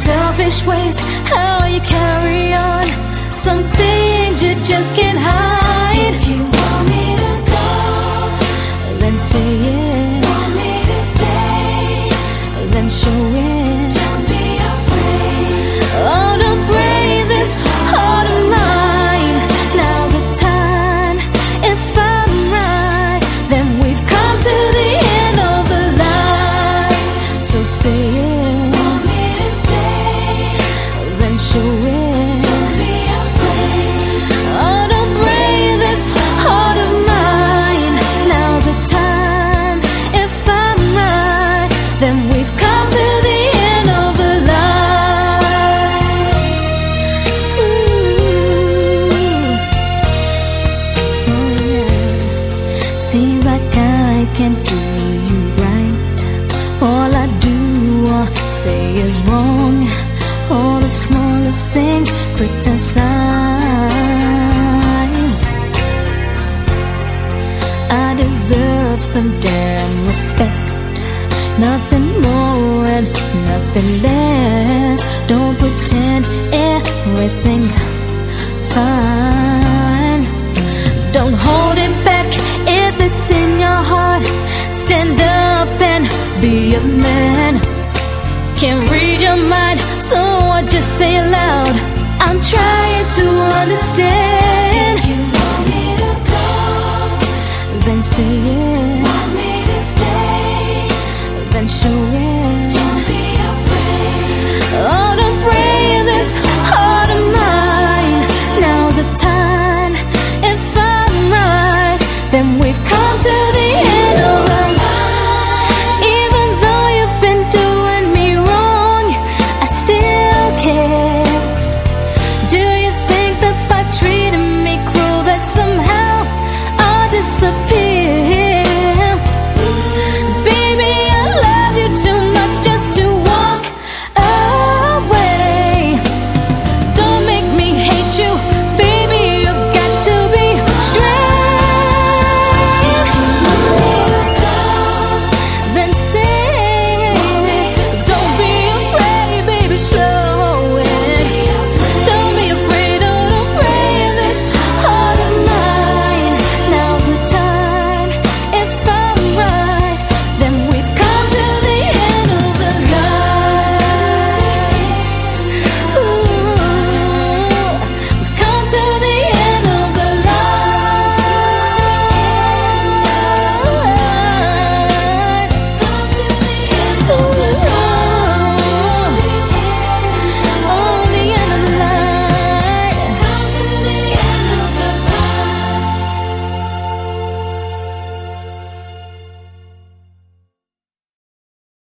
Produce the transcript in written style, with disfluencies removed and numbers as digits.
selfish ways, how you carry on. Some things you just can't hide. If you want me to go, then say it. Want me to stay, then show it. Don't be afraid. Oh, don't break this heart of mine. Now's the time. If I'm right, then we've come to the end of the line. So say it. Want me to stay, then show it. Don't be afraid. Oh, don't break this heart of mine. Now's the time. If I'm right, then we've come to the end of the line. Ooh. Oh yeah. Seems like I can't do you right. All I do or say is wrong. All the smallest things criticized. I deserve some damn respect. Nothing more and nothing less. Don't pretend everything's fine. Don't hold it back if it's in your heart. Stand up and be a man. Can't read your mind, so I just say it loud. I'm trying to understand.